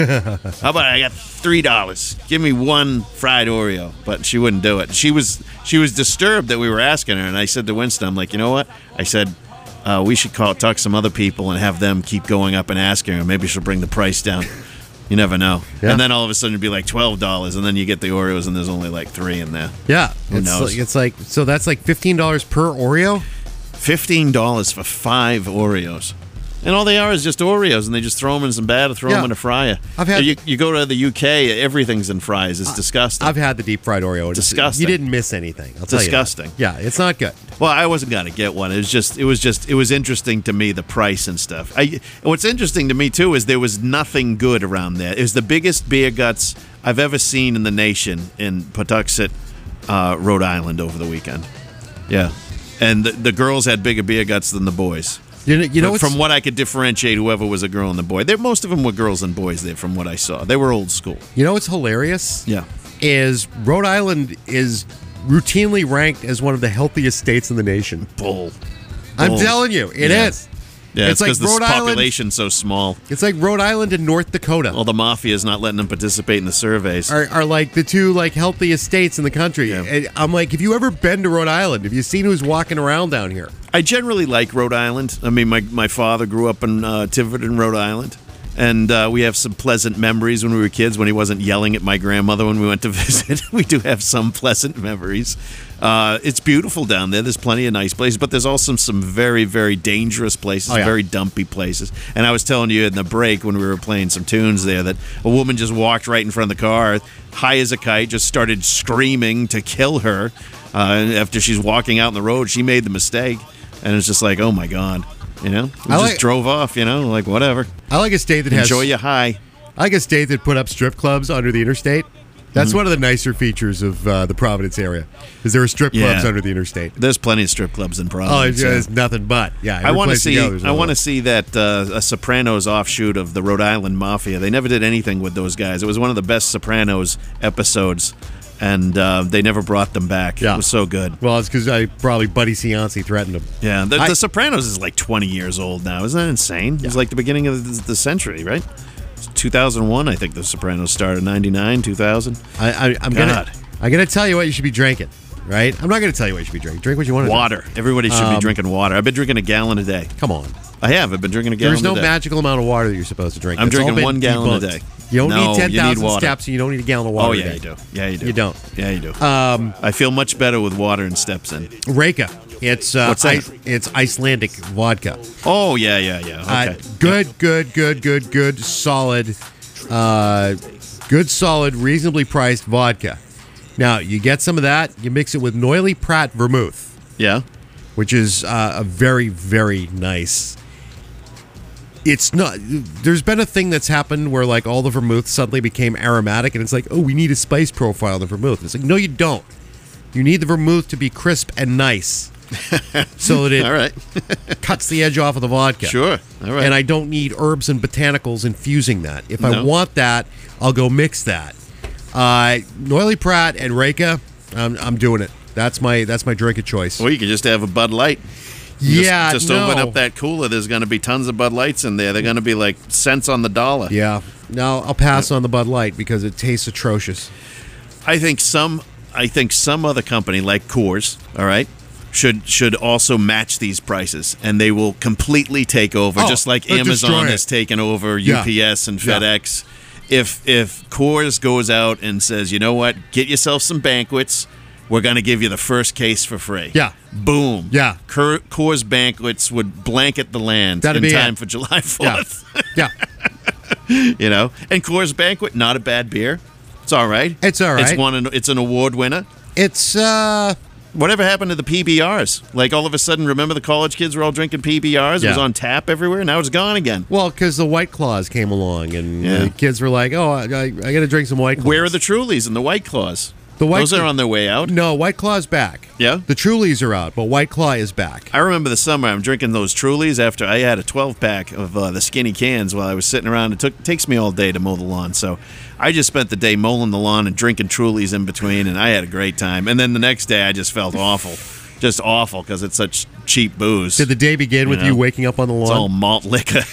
How about I got $3? Give me one fried Oreo. But she wouldn't do it. She was disturbed that we were asking her, and I said to Winston, I'm like, you know what? I said, we should talk to some other people and have them keep going up and asking her. Maybe she'll bring the price down. You never know. Yeah. And then all of a sudden it'd be like $12, and then you get the Oreos, and there's only like 3 in there. Yeah. Who knows? It's like, so that's like $15 per Oreo? $15 for 5 Oreos. And all they are is just Oreos, and they just throw them in some batter, throw them in a fryer. You go to the UK, everything's in fries. It's disgusting. I've had the deep fried Oreo. Disgusting. You didn't miss anything. I'll tell disgusting. You that. Yeah, it's not good. Well, I wasn't gonna get one. It was interesting to me, the price and stuff. What's interesting to me too is there was nothing good around there. It was the biggest beer guts I've ever seen in the nation in Pawtuxet, Rhode Island over the weekend. Yeah, and the girls had bigger beer guts than the boys. You know, from what I could differentiate, whoever was a girl and a boy, most of them were girls and boys there. From what I saw, they were old school. You know what's hilarious? Yeah, is Rhode Island is routinely ranked as one of the healthiest states in the nation. Bull. I'm telling you, it is. Yeah, it's because like the population's so small. It's like Rhode Island and North Dakota. Well, the mafia's not letting them participate in the surveys. Are like the two like healthiest states in the country. Yeah. And I'm like, have you ever been to Rhode Island? Have you seen who's walking around down here? I generally like Rhode Island. I mean, my father grew up in Tiverton, Rhode Island. And we have some pleasant memories when we were kids, when he wasn't yelling at my grandmother when we went to visit. We do have some pleasant memories. It's beautiful down there. There's plenty of nice places, but there's also some very, very dangerous places, very dumpy places. And I was telling you in the break when we were playing some tunes there that a woman just walked right in front of the car, high as a kite, just started screaming to kill her. After she's walking out in the road, she made the mistake. And it's just like, oh, my God. You know, we just drove off, like whatever. I like a state that Enjoy your high. I like a state that put up strip clubs under the interstate. That's one of the nicer features of the Providence area, is there are strip clubs under the interstate. There's plenty of strip clubs in Providence. Oh, it's nothing but. Yeah, I want to see. I want to see that a Sopranos offshoot of the Rhode Island Mafia. They never did anything with those guys. It was one of the best Sopranos episodes. And they never brought them back. Yeah. It was so good. Well, it's because probably Buddy Cianci threatened them. Yeah, the Sopranos is like 20 years old now. Isn't that insane? Yeah. It's like the beginning of the century, right? It's 2001, I think the Sopranos started. 99, 2000. I'm gonna tell you what you should be drinking. Right? I'm not going to tell you what you should be drinking. Drink what you want to drink. Water. Everybody should be drinking water. I've been drinking a gallon a day. Come on. I have. I've been drinking a gallon a day. There's no magical amount of water that you're supposed to drink. I'm drinking 1 gallon a day. You don't need 10,000 steps, and you don't need a gallon of water. Oh, yeah, you do. Yeah, you do. You don't. Yeah, you do. I feel much better with water and steps in. Reka. It's What's that? It's Icelandic vodka. Oh, yeah. Okay. Good, solid, reasonably priced vodka. Now, you get some of that, you mix it with Noilly Prat Vermouth. Yeah. Which is a very, very nice. It's not. There's been a thing that's happened where like all the vermouth suddenly became aromatic, and it's like, oh, we need a spice profile in the vermouth. It's like, no, you don't. You need the vermouth to be crisp and nice, so that it all right. cuts the edge off of the vodka. Sure. All right. And I don't need herbs and botanicals infusing that. If I want that, I'll go mix that. Noilly Prat and Reka, I'm doing it. That's my drink of choice. Well, you could just have a Bud Light. Just open up that cooler. There's going to be tons of Bud Lights in there. They're going to be like cents on the dollar. Yeah. No, I'll pass on the Bud Light because it tastes atrocious. I think some other company like Coors, all right, should also match these prices, and they will completely take over, just like Amazon has taken over UPS and FedEx. Yeah. If Coors goes out and says, you know what, get yourself some Banquets. We're going to give you the first case for free. Yeah. Boom. Yeah. Coors Banquets would blanket the land in time for July 4th. Yeah. You know? And Coors Banquet, not a bad beer. It's all right. It's all right. It's an award winner. It's, Whatever happened to the PBRs? Like, all of a sudden, remember the college kids were all drinking PBRs? It was on tap everywhere. Now it's gone again. Well, because the White Claws came along, and the kids were like, oh, I got to drink some White Claws. Where are the Trulies and the White Claws? Those are on their way out. No, White Claw's back. Yeah? The Trulies are out, but White Claw is back. I remember the summer I'm drinking those Trulies after I had a 12-pack of the skinny cans while I was sitting around. It takes me all day to mow the lawn, so I just spent the day mowing the lawn and drinking Trulies in between, and I had a great time. And then the next day I just felt awful. Just awful because it's such cheap booze. Did the day begin with you waking up on the lawn? It's all malt liquor.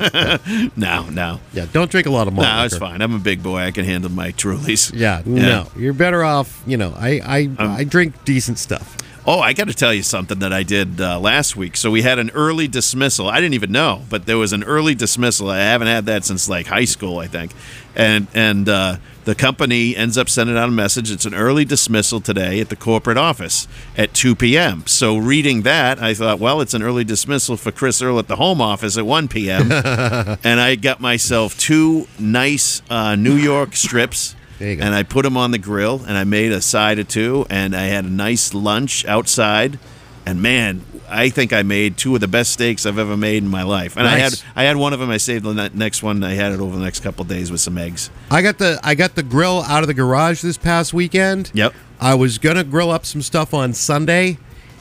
No. Yeah, don't drink a lot of malt liquor. No, it's fine. I'm a big boy. I can handle my Trulies. Yeah, no. You're better off, I drink decent stuff. Oh, I got to tell you something that I did last week. So we had an early dismissal. I didn't even know, but there was an early dismissal. I haven't had that since like high school, I think. And the company ends up sending out a message. It's an early dismissal today at the corporate office at 2 p.m. So reading that, I thought, well, it's an early dismissal for Chris Earl at the home office at 1 p.m. And I got myself 2 nice New York strips. And I put them on the grill, and I made a side or 2, and I had a nice lunch outside. And man, I think I made 2 of the best steaks I've ever made in my life. And nice. I had one of them. I saved the next one. I had it over the next couple of days with some eggs. I got the grill out of the garage this past weekend. Yep. I was gonna grill up some stuff on Sunday,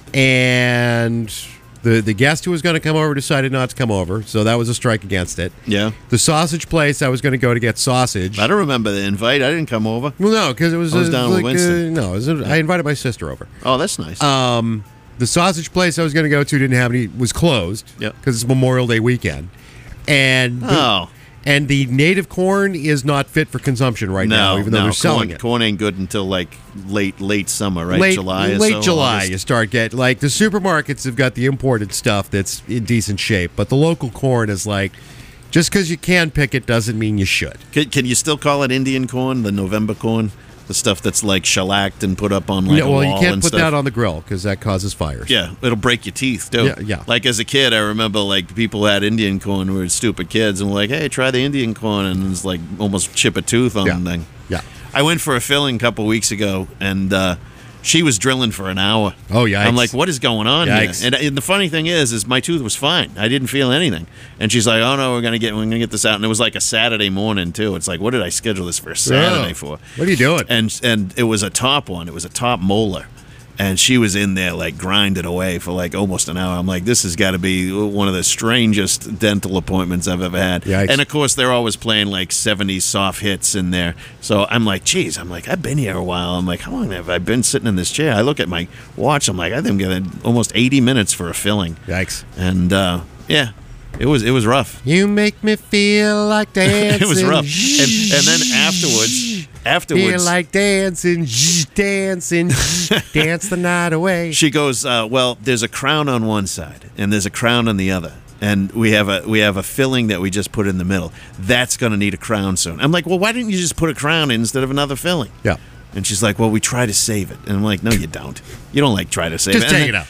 and the guest who was going to come over decided not to come over, so that was a strike against it. Yeah. The sausage place, I was going to go to get sausage. I don't remember the invite. I didn't come over. Well, no, because it was, I was down with Winston. I invited my sister over. Oh, that's nice. The sausage place I was going to go to didn't have any, was closed. Yep. Because it's Memorial Day weekend. And and the native corn is not fit for consumption right now, even though they're selling it. Corn ain't good until like late summer, right? July. Late July, you start getting like the supermarkets have got the imported stuff that's in decent shape, but the local corn is like, just because you can pick it doesn't mean you should. Can you still call it Indian corn, the November corn? The stuff that's like shellacked and put up on like a wall. Well, you can't and put stuff. that on the grill because that causes fires. Yeah, it'll break your teeth too. Yeah. Like as a kid, I remember like people had Indian corn who were stupid kids and were like, "Hey, try the Indian corn," and it's like almost chip a tooth on the thing. Yeah. I went for a filling a couple weeks ago, and she was drilling for an hour. Oh, yikes. I'm like, what is going on Yikes. here? And the funny thing is my tooth was fine. I didn't feel anything. And she's like, oh no, we're gonna get this out. And it was like a Saturday morning too. It's like, what did I schedule this for a Saturday for? What are you doing? And it was a top one. It was a top molar. And she was in there like grinding away for like almost an hour. I'm like, this has got to be one of the strangest dental appointments I've ever had. Yikes. And of course, they're always playing like 70s soft hits in there. So I'm like, geez, I've been here a while. I'm like, how long have I been sitting in this chair? I look at my watch. I'm like, I think I'm getting almost 80 minutes for a filling. Yikes. And yeah. It was rough. You make me feel like dancing. It was rough. And then afterwards, feel like dancing, dancing, dance the night away. She goes, well, there's a crown on one side and there's a crown on the other. And we have a filling that we just put in the middle. That's going to need a crown soon. I'm like, well, why didn't you just put a crown in instead of another filling? Yeah. And she's like, well, we try to save it. And I'm like, no, you don't. You don't like try to save just it. Just take it out.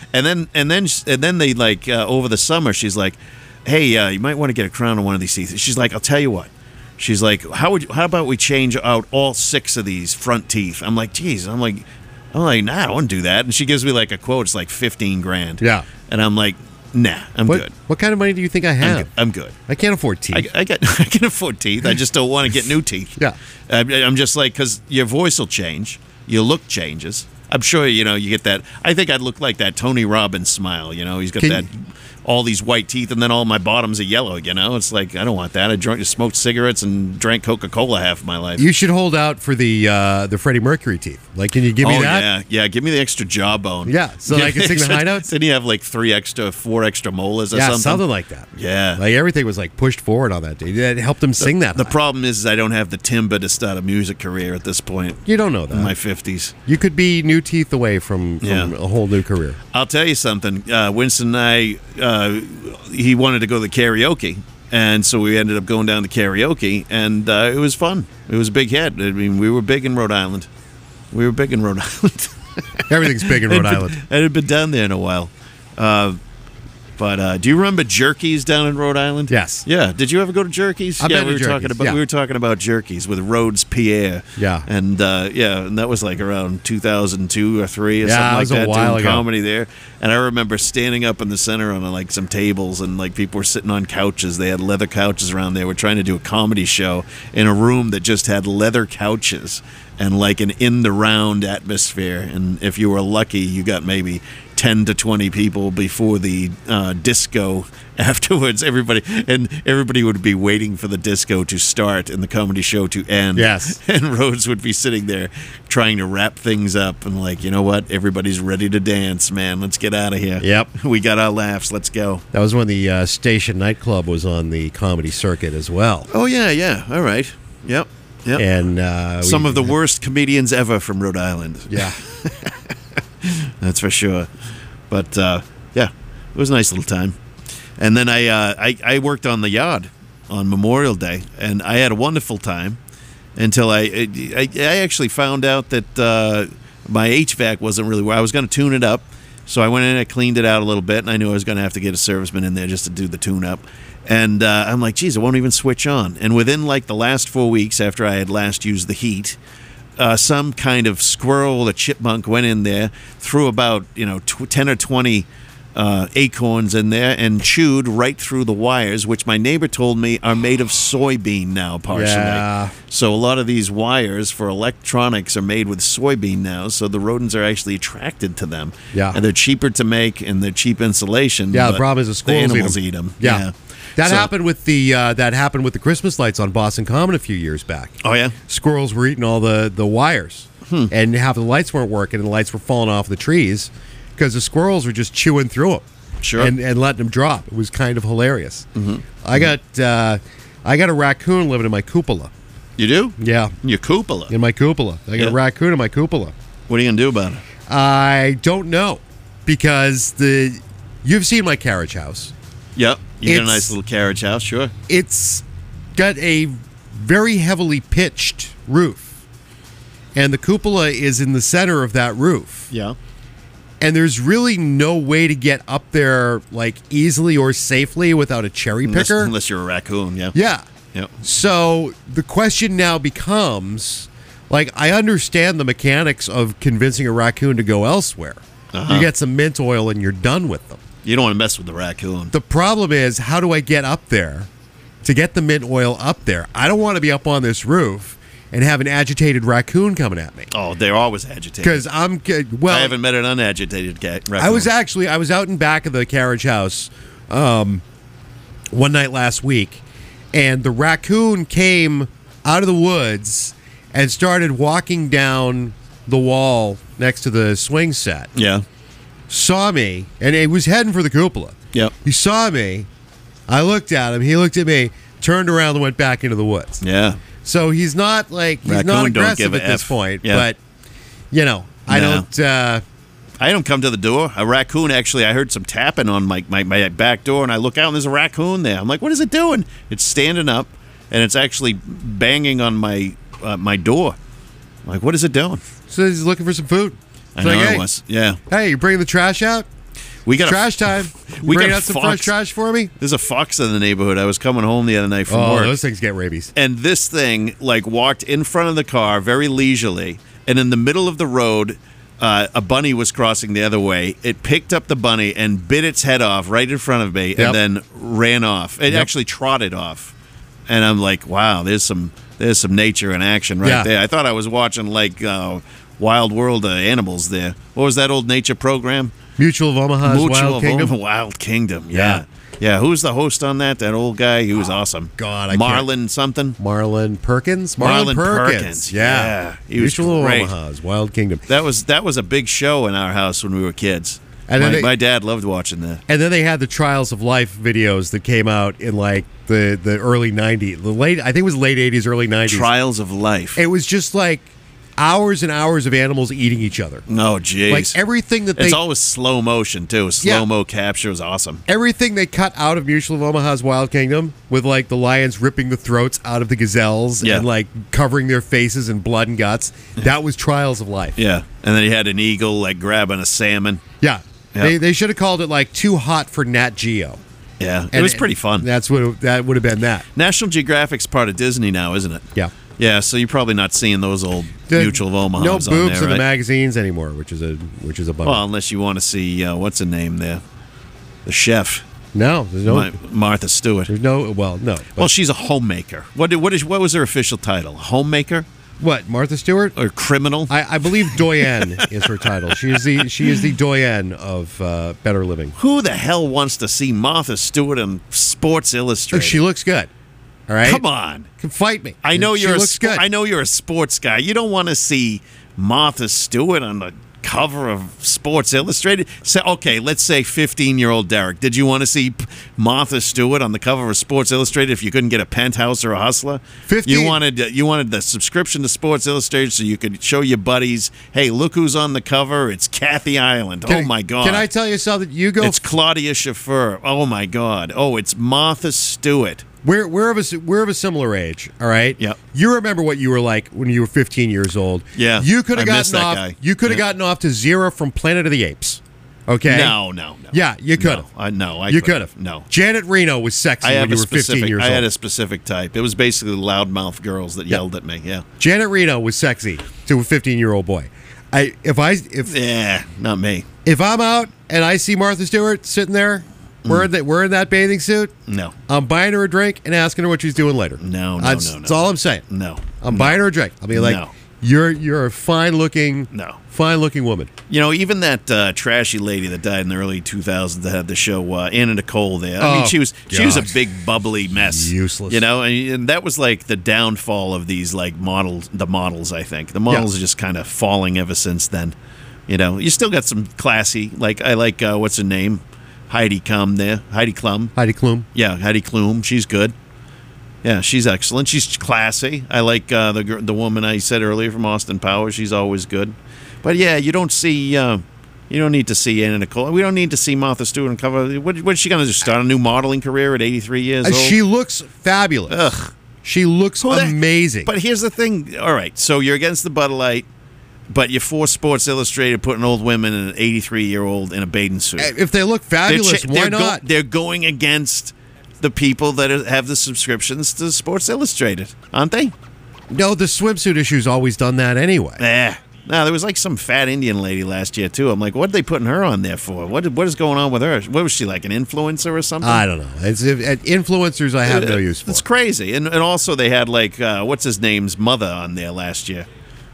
And then they like over the summer, she's like, hey, you might want to get a crown on one of these teeth. She's like, I'll tell you what. She's like, how about we change out all 6 of these front teeth? I'm like, geez. I'm like, nah, I don't want to do that. And she gives me like a quote. It's like $15,000. Yeah. And I'm like, nah, I'm good. What kind of money do you think I have? I'm good. I can't afford teeth. I can afford teeth. I just don't want to get new teeth. Yeah. I'm just like, because your voice will change. Your look changes. I'm sure, you get that. I think I'd look like that Tony Robbins smile. He's got all these white teeth, and then all my bottoms are yellow. It's like, I don't want that. I smoked cigarettes and drank Coca-Cola half of my life. You should hold out for the Freddie Mercury teeth. Like, can you give me that? Yeah. Give me the extra jawbone. Yeah, so I can sing the high notes. Didn't you have like 4 extra molars or something? Yeah, something like that. Yeah. Like everything was like pushed forward on that day. It helped him sing that. The problem is I don't have the timber to start a music career at this point. You don't know that. In my 50s. You could be new teeth away from a whole new career. I'll tell you something. Winston and I, he wanted to go to the karaoke, and so we ended up going down to karaoke, and it was fun. It was a big hit. I mean, we were big in Rhode Island. Everything's big in Rhode Island. I had been down there in a while. But do you remember Jerky's down in Rhode Island? Yes. Yeah. Did you ever go to Jerky's? I've been to we were Jerky's, talking about we were talking about Jerky's with Rhodes Pierre. Yeah. And and that was like around 2002 or 3 or something like that. A while doing ago. Comedy there. And I remember standing up in the center on like some tables, and like people were sitting on couches. They had leather couches around there. We're trying to do a comedy show in a room that just had leather couches and like an in the round atmosphere. And if you were lucky, you got maybe 10 to 20 people before the disco afterwards. Everybody would be waiting for the disco to start and the comedy show to end. Yes. And Rhodes would be sitting there trying to wrap things up and like, you know what? Everybody's ready to dance, man. Let's get out of here. Yep. We got our laughs. Let's go. That was when the Station nightclub was on the comedy circuit as well. Oh, yeah. All right. Yep. And some of the worst comedians ever from Rhode Island. Yeah. That's for sure. But, yeah, it was a nice little time. And then I worked on the yard on Memorial Day, and I had a wonderful time until I actually found out that my HVAC wasn't really where I was going to tune it up. So I went in and I cleaned it out a little bit, and I knew I was going to have to get a serviceman in there just to do the tune-up. And I'm like, geez, it won't even switch on. And within, like, the last 4 weeks after I had last used the heat, some kind of squirrel or chipmunk went in there, threw about 10 or 20 acorns in there, and chewed right through the wires, which my neighbor told me are made of soybean now, partially. Yeah. So a lot of these wires for electronics are made with soybean now, so the rodents are actually attracted to them. Yeah. And they're cheaper to make, and they're cheap insulation. Yeah, the but problem is the squirrels animals eat eat 'em. them. Yeah. That happened with the Christmas lights on Boston Common a few years back. Oh, yeah? Squirrels were eating all the wires, and half the lights weren't working, and the lights were falling off the trees because the squirrels were just chewing through them, Sure. and letting them drop. It was kind of hilarious. Mm-hmm. I got a raccoon living in my cupola. You do? Yeah, Your cupola. in my cupola. I got Yeah. a raccoon in my cupola. What are you going to do about it? I don't know because you've seen my carriage house. Yep. You got a It's- nice little carriage house, sure. It's got a very heavily pitched roof, and the cupola is in the center of that roof. Yeah. And there's really no way to get up there like easily or safely without a cherry picker. Unless you're a raccoon, yeah. Yeah. Yep. So the question now becomes, like, I understand the mechanics of convincing a raccoon to go elsewhere. Uh-huh. You get some mint oil and you're done with them. You don't want to mess with the raccoon. The problem is, how do I get up there to get the mint oil up there? I don't want to be up on this roof and have an agitated raccoon coming at me. Oh, they're always agitated. Because I haven't met an unagitated raccoon. I was out in back of the carriage house one night last week, and the raccoon came out of the woods and started walking down the wall next to the swing set. Yeah. Saw me, and he was heading for the cupola. Yep. He saw me. I looked at him. He looked at me, turned around, and went back into the woods. Yeah. So he's not Raccoon not don't aggressive give a at this F. point. Yeah. But I No. don't. I don't come to the door. A raccoon, actually, I heard some tapping on my back door, and I look out, and there's a raccoon there. I'm like, what is it doing? It's standing up, and it's actually banging on my door. I'm like, what is it doing? So he's looking for some food. I It's know like, it hey, was. Yeah. Hey, you bringing the trash out? We got Trash time. You we bring got a out some fox. fresh trash for me? There's a fox in the neighborhood. I was coming home the other night from Oh, work. those things get rabies. And this thing like walked in front of the car very leisurely, and in the middle of the road a bunny was crossing the other way. It picked up the bunny and bit its head off right in front of me. Yep. And then ran off. It Yep. actually trotted off, and I'm like, wow, there's some nature in action right Yeah. there. I thought I was watching like Wild World of Animals there. What was that old nature program? Mutual of Omaha's Wild Kingdom. Wild Kingdom, yeah. Yeah, who's the host on that? That old guy? He was awesome. God, I Marlon something? Marlon Perkins? Marlon Perkins, yeah. He was Mutual great. of Omaha's Wild Kingdom. That was a big show in our house when we were kids. And then My dad loved watching that. And then they had the Trials of Life videos that came out in like the early 90s. I think it was late 80s, early 90s. Trials of Life. It was just like hours and hours of animals eating each other. Oh, jeez. Like everything that It's always slow motion, too. Slow-mo capture was awesome. everything they cut out of Mutual of Omaha's Wild Kingdom, with like the lions ripping the throats out of the gazelles Yeah. and like covering their faces in blood and guts, that was Trials of Life. Yeah. And then he had an eagle like grabbing a salmon. Yeah. Yeah. They should have called it like Too Hot for Nat Geo. Yeah. It And was pretty fun. That would have been that. National Geographic's part of Disney now, isn't it? Yeah. Yeah, so you're probably not seeing those old Mutual of Omaha's No on boobs there, in the right? magazines anymore, which is a bummer. Well, unless you want to see, what's her name there? The chef, no, there's no. Martha Stewart. There's no. Well, no. Well, she's a homemaker. What was her official title? Homemaker? What, Martha Stewart? or criminal. I believe Doyenne is her title. She is the Doyenne of Better Living. Who the hell wants to see Martha Stewart in Sports Illustrated? She looks good. All right, Come on. fight me. I know She you're looks good. I know you're a sports guy. You don't want to see Martha Stewart on the cover of Sports Illustrated. So, okay, let's say 15-year-old Derek. Did you want to see Martha Stewart on the cover of Sports Illustrated if you couldn't get a Penthouse or a Hustler? 15 You wanted the subscription to Sports Illustrated so you could show your buddies, hey, look who's on the cover. It's Kathy Ireland. Oh my God. Can I tell you something? You go. It's Claudia Schiffer. Oh my God. Oh, it's Martha Stewart. We're of a similar age, all right? Yep. You remember what you were like when you were 15 years old. Yeah, You could have I miss gotten that off. guy. You could have Yeah. gotten off to Zero from Planet of the Apes. Okay? No. Yeah, you could have. I You couldn't. could have. No. Janet Reno was sexy when you were 15 years I old. had a specific type. It was basically loudmouth girls that yelled at me. Yeah. Janet Reno was sexy to a 15-year-old boy. Yeah, not me. If I'm out and I see Martha Stewart sitting there wearing that bathing suit, No. I'm buying her a drink and asking her what she's doing later. No. That's all I'm saying. No. I'm buying her a drink. I'll be like, No. you're a fine looking woman. You know, even that trashy lady that died in the early 2000s that had the show, Anna Nicole there. I mean, she was a God. big bubbly mess. Useless. You know, and that was like the downfall of these like models, I think. The models are just kind of falling ever since then. You know, you still got some classy, like I like what's her name? Heidi Klum there. Heidi Klum. Heidi Klum. Yeah, Heidi Klum. She's good. Yeah, she's excellent. She's classy. I like the woman I said earlier from Austin Powers. She's always good. But yeah, you don't need to see Anna Nicole. We don't need to see Martha Stewart on cover. What is she going to do? Start a new modeling career at 83 years old? She looks fabulous. Ugh. She looks amazing. But here's the thing. All right, so you're against the Bud Light, but you're for Sports Illustrated putting old women and an 83-year-old in a bathing suit. If they look fabulous, why not? They're going against the people that have the subscriptions to Sports Illustrated, aren't they? No, the swimsuit issue's always done that anyway. No, there was like some fat Indian lady last year too. I'm like, what are they putting her on there for? What is going on with her? What was she, like an influencer or something? I don't know. Influencers, I have no use for. It's crazy. And also they had like what's his name's mother on there last year,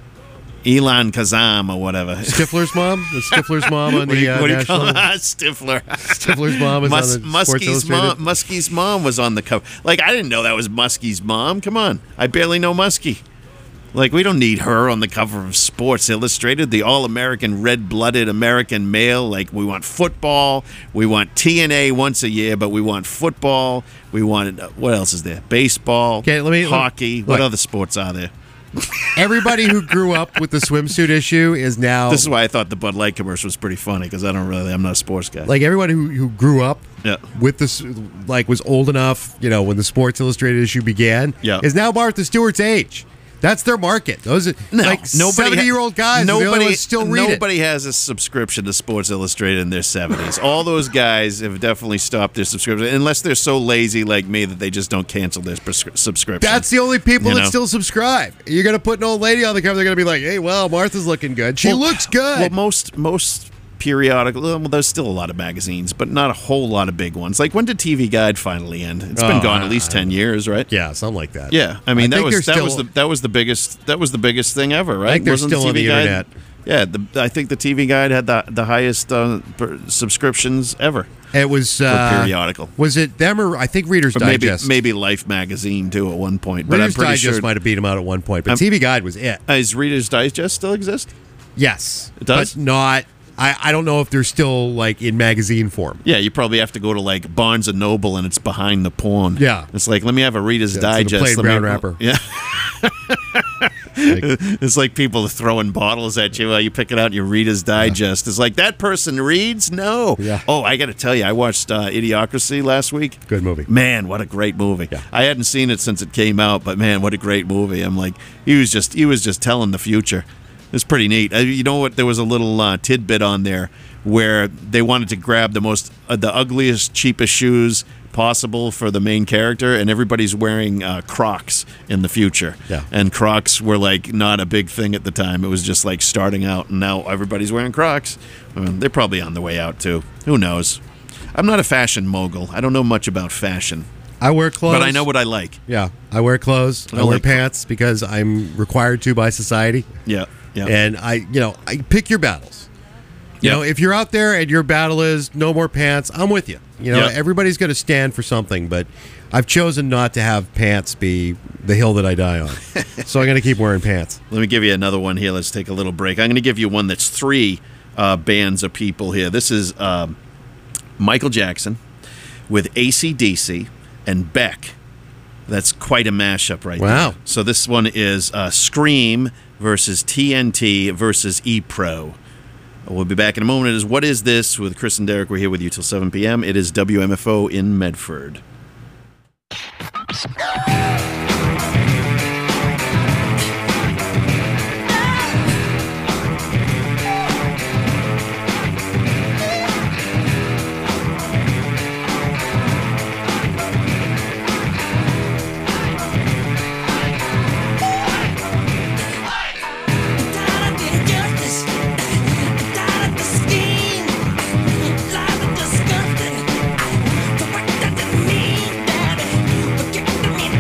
Elon Kazam or whatever. Stifler's mom. The Stifler's mom on the what do you national. call Stifler? Stifler's mom is on the Sports Illustrated. Muskie's mom was on the cover. Like I didn't know that was Muskie's mom. Come on, I barely know Muskie. Like, we don't need her on the cover of Sports Illustrated, the all-American, red-blooded American male. Like, we want football. We want TNA once a year, but we want football. We want, what else is there? Baseball, hockey. What other sports are there? Everybody who grew up with the swimsuit issue is now... This is why I thought the Bud Light commercial was pretty funny, because I'm not a sports guy. Like, everybody who grew up with this, like, was old enough, you know, when the Sports Illustrated issue began, is now Martha Stewart's age. That's their market. Those are like 70-year-old guys. Nobody still read Nobody has a subscription to Sports Illustrated in their 70s. All those guys have definitely stopped their subscription, unless they're so lazy like me that they just don't cancel their subscription. That's the only people that still subscribe. You're going to put an old lady on the cover, they're going to be like, hey, well, Martha's looking good. She looks good. Well, most periodical, well, there's still a lot of magazines, but not a whole lot of big ones. Like, when did TV Guide finally end? It's been gone at least 10 years, right? Yeah, something like that. Yeah, I mean that was the biggest thing ever, right? I think they're still on the internet. Yeah, I think the TV Guide had the highest subscriptions ever. It was for periodical. Was it them or I think Reader's Digest? Maybe Life magazine too at one point. But Reader's I'm pretty Digest sure might have beat them out at one point, but TV Guide was it. Does Reader's Digest still exist? Yes, it does. But not. I don't know if they're still like in magazine form. Yeah, you probably have to go to like Barnes and Noble and it's behind the porn. Yeah, it's like, let me have a Reader's Digest. Plain brown wrapper. Yeah. It's like people throwing bottles at you while you pick it out in your Reader's Digest. It's like, that person reads? No. Yeah. Oh, I got to tell you, I watched Idiocracy last week. Good movie. Man, what a great movie. Yeah. I hadn't seen it since it came out, but man, what a great movie. I'm like, he was just telling the future. It was pretty neat. You know what? There was a little tidbit on there where they wanted to grab the ugliest, cheapest shoes possible for the main character, and everybody's wearing Crocs in the future. Yeah. And Crocs were like not a big thing at the time. It was just like starting out, and now everybody's wearing Crocs. They're probably on the way out too. Who knows? I'm not a fashion mogul. I don't know much about fashion. I wear clothes. But I know what I like. Yeah, I wear clothes. I wear like- pants because I'm required to by society. Yeah. Yeah. And I pick your battles. You know, if you're out there and your battle is no more pants, I'm with you. You know, Yeah. everybody's going to stand for something, but I've chosen not to have pants be the hill that I die on. So I'm going to keep wearing pants. Let me give you another one here. Let's take a little break. I'm going to give you one that's three bands of people here. This is Michael Jackson with AC/DC and Beck. That's quite a mashup right Wow. there. So this one is Scream versus TNT versus E-Pro. We'll be back in a moment. It is What Is This? With Chris and Derek. We're here with you till 7 p.m. It is WMFO in Medford. Life is disgusting. So what does it mean, Daddy? Forget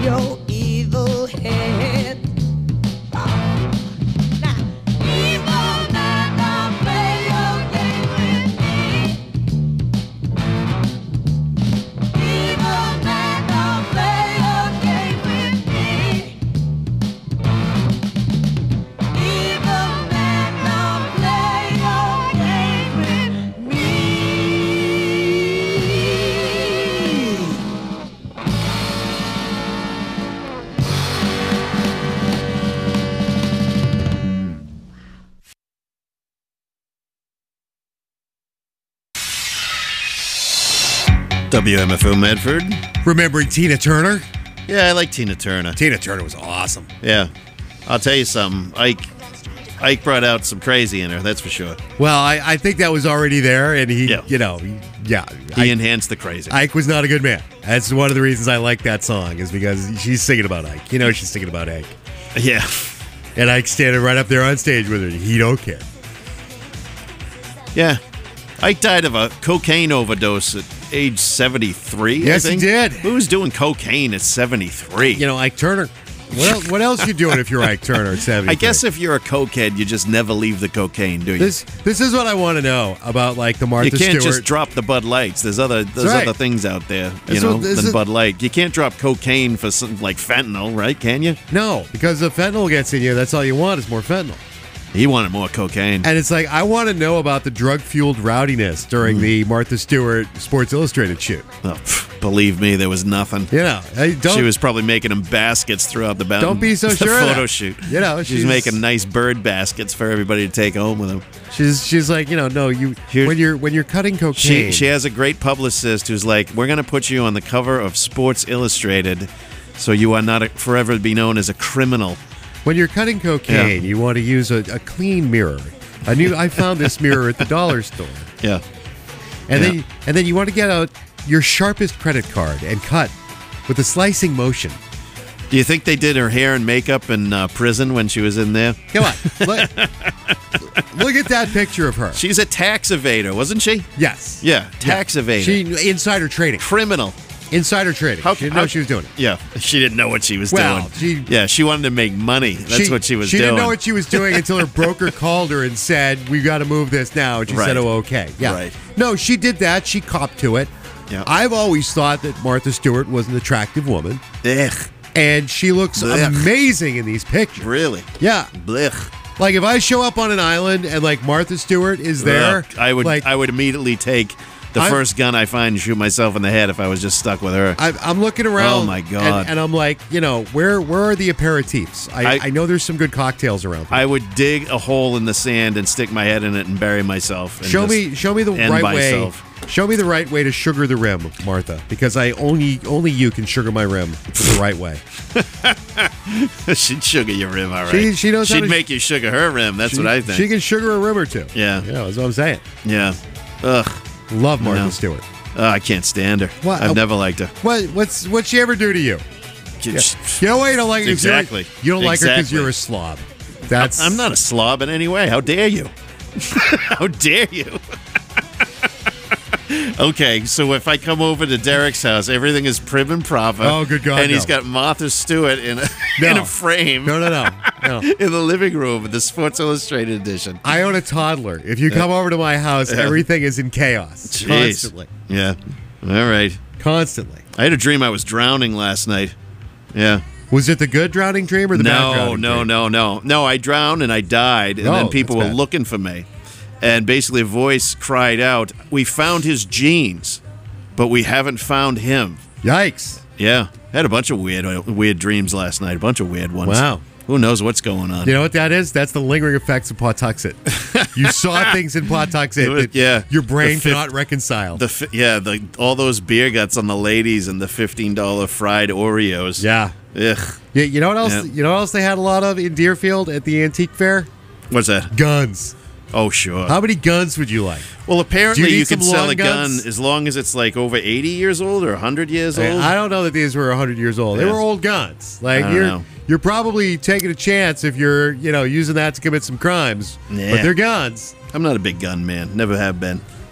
your evil head. Now, evil man, don't play your game with me. Evil man, don't play your game with me. Evil man, don't play your game with me. WMFO Medford. Remembering Tina Turner? Yeah, I like Tina Turner. Tina Turner was awesome. Yeah. I'll tell you something. Ike brought out some crazy in her, that's for sure. Well, I think that was already there, and he, Yeah. He enhanced the crazy. Ike was not a good man. That's one of the reasons I like that song, is because she's singing about Ike. You know she's singing about Ike. Yeah. And Ike's standing right up there on stage with her. He don't care. Yeah. Ike died of a cocaine overdose at age 73, Yes, I think. he did. Who was doing cocaine at 73? You know, Ike Turner. What else you doing if you're Ike Turner at 73? I guess if you're a cokehead, you just never leave the cocaine, do you? This is what I want to know about, like, the Martha You can't Stewart. just drop the Bud Lights. There's other right. things out there, This is- than Bud Light. You can't drop cocaine for something like fentanyl, right? Can you? No, because if fentanyl gets in you, that's all you want is more fentanyl. He wanted more cocaine. And it's like, I want to know about the drug-fueled rowdiness during the Martha Stewart Sports Illustrated shoot. Oh, believe me, there was nothing. You know, She was probably making them baskets throughout the Don't be so the sure of photo that. shoot. You know, she's she's- making nice bird baskets for everybody to take home with them. She's like, you know, no, Here- when you're cutting cocaine. She has a great publicist who's like, we're going to put you on the cover of Sports Illustrated, so you are not forever be known as a criminal. When you're cutting cocaine, Yeah. you want to use a clean mirror. I found this mirror at the dollar store. Yeah. And then you want to get out your sharpest credit card and cut with a slicing motion. Do you think they did her hair and makeup in prison when she was in there? Come on. Look at that picture of her. She's a tax evader, wasn't she? Yes. Yeah, tax evader. She insider trading. Criminal. Insider trading. She didn't know she was doing it. Yeah, she didn't know what she was Well, doing. she wanted to make money. That's what she was She doing. didn't know what she was doing until her broker called her and said, "We got to move this now." And she Right. said, "Oh, okay." Yeah. Right. No, she did that. She copped to it. Yeah. I've always thought that Martha Stewart was an attractive woman, Ugh, and she looks Blech. amazing in these pictures. really? Yeah. Blech. Like if I show up on an island and like Martha Stewart is there, Ugh, I would immediately take the I'm- first gun I find and shoot myself in the head if I was just stuck with her. I'm looking around. Oh, my God. And I'm like, you know, where are the aperitifs? I know there's some good cocktails around. I would dig a hole in the sand and stick my head in it and bury myself. And Show just me the end right way. myself. Show me the right way to sugar the rim, Martha, because I only you can sugar my rim the right way. She'd sugar your rim, all right. She knows how She'd to- make you sugar her rim. That's what I think. She can sugar a rim or two. Yeah. Yeah, that's what I'm saying. yeah. Ugh. Love Martha No. Stewart. I can't stand her. What? I've never liked her. What'd she ever do to you? You know why you don't like her? Exactly. You don't like her because Exactly. you're a slob. That's I'm not a slob in any way. How dare you? How dare you? Okay, so if I come over to Derek's house, everything is prim and proper. Oh, good God, And he's no. got Martha Stewart in a, No. in a frame No. in the living room, the Sports Illustrated edition. I own a toddler. If you come over to my house, everything is in chaos. Jeez. Constantly. Yeah. All right. Constantly. I had a dream I was drowning last night. Yeah. Was it the good drowning dream or the bad No, drowning dream? no. I drowned and I died, and Oh, then people that's were bad. looking for me. And basically, a voice cried out, "We found his jeans, but we haven't found him." Yikes. Yeah, I had a bunch of weird dreams last night. A bunch of weird ones. Wow. Who knows what's going on? You know what that is? That's the lingering effects of Pawtuxet. You saw things in Pawtuxet that Yeah. your brain The fifth- cannot reconcile. All those beer guts on the ladies and the $15 fried Oreos. yeah. Ugh. Yeah. You know what else? Yeah. You know what else they had a lot of in Deerfield at the antique fair? What's that? Guns. Oh, sure. How many guns would you like? Well, apparently Do you you, need can some sell long a gun guns? as long as it's like over 80 years old or 100 years old. I don't know that these were 100 years old. They Yeah. were old guns. Like I don't know. you're probably taking a chance if you're using that to commit some crimes. Yeah. But they're guns. I'm not a big gun man. Never have been.